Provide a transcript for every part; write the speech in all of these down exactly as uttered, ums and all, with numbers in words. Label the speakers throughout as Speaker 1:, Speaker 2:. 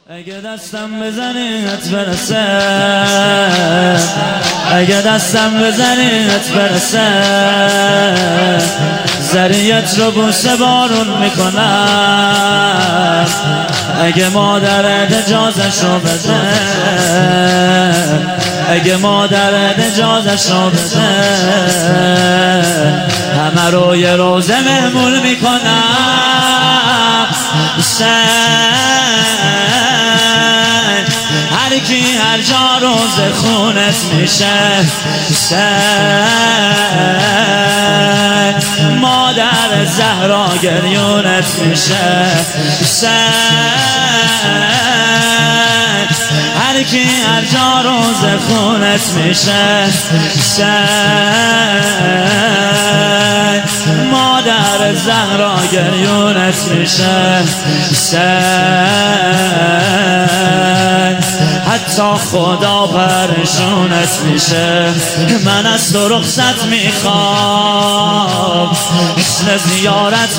Speaker 1: اگه دستم بزنیت برسه، اگه دستم بزنیت برسه، زریت رو بوسه بارون میکنم. اگه مادرت اجازش رو بده، اگه مادرت اجازش رو بده، همه رو یه روزه مهمون میکنم. هر کی هر جا روز خونت میشه، مادر زهرا گریونت میشه. هر کی هر جا روز خونت میشه، مادر زهرا گریونت میشه. حتی خدا پریشونت میشه. من از تو رخصت میخوام، حسن زیارت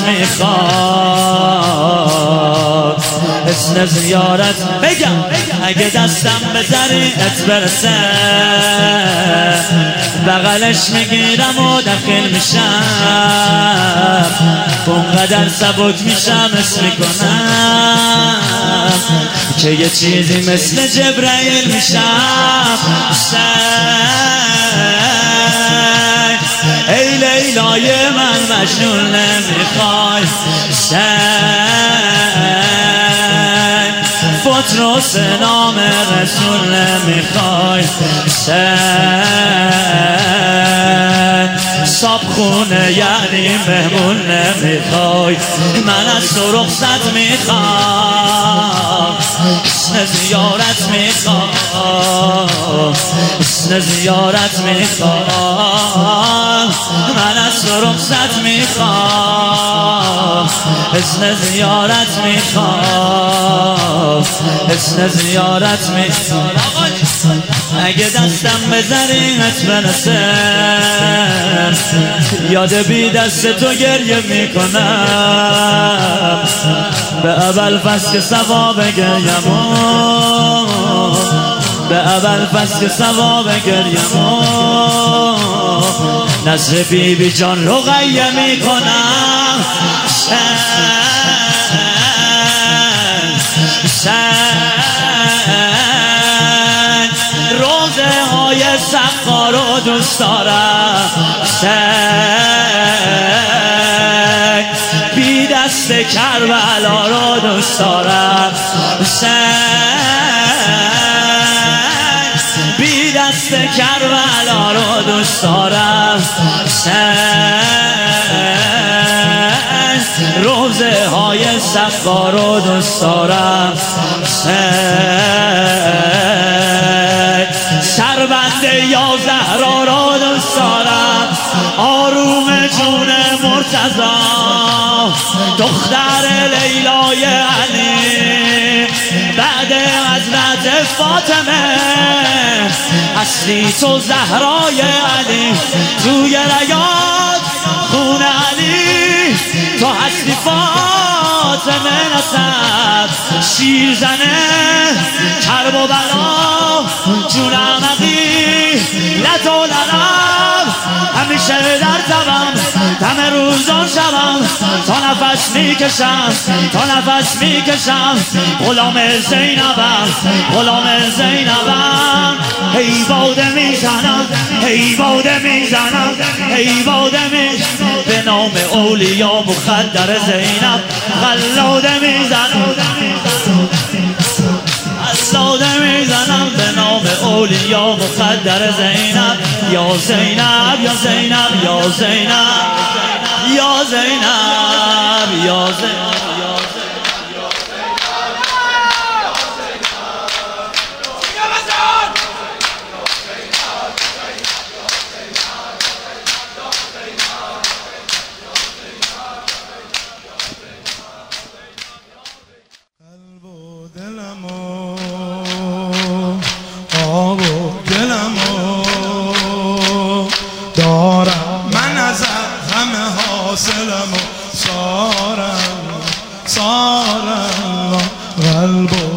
Speaker 1: میخوام، حسن زیارت. بگم اگه دستم به زریعت برسه، بغلش میگیرم و داخل میشم. اونقدر سبک میشم اسم میکنم که یه چیزی مثل جبرائیل میشم. ای لیلای من مجنون نمیخوای، فطروس نام رسول نمیخوای، صاحب خونه یعنی مهمون نمیخوای. من از تو رخصت میخوام، حسن زیارت میخوام، حسن زیارت میخوام. من از تو رخصت میخوام، حسن زیارت میخوام، حسن زیارت میخوام. اگه دستم به زریعت برسه، یاد بی دست تو گریه میکنم. به اول فصل ثواب گریمون، به اول فصل ثواب گریمون، نظر بی بی جان رو غیه میکنم. روزه های سقا رو دوست دارم، بی دست کربلا رو دوست دارم، بی دست کربلا رو دوست دارم. روزه های سقا رو دوست دارم. سربند یا زهرا رو دوست دارم. آروم جون مرتضی، دختر لیلای علی، بعد حضرت فاطمه، اصلی تو زهرای علی. توی رگات خون علی، تو هستی فاطمه نسب. شیر زنه کرب و بلا، جونم عقی لطو لرم، همیشه در تبم دم روزان شبم. تا نفس میکشم، تا نفس میکشم، غلام زینبم، غلام زینبم. هی باده میزنم، هی باده میزنم، هی باده میزنم، به نام اولیا مخدر زینب. قلاده میزنم، قلاده میزنم، به نام اولیا مخدر زینب. یا زینب یا زینب یا زینب یا زینب یا زینب.
Speaker 2: آب و دلمو دارم من از همه حاصلمو، سارم سارم قلب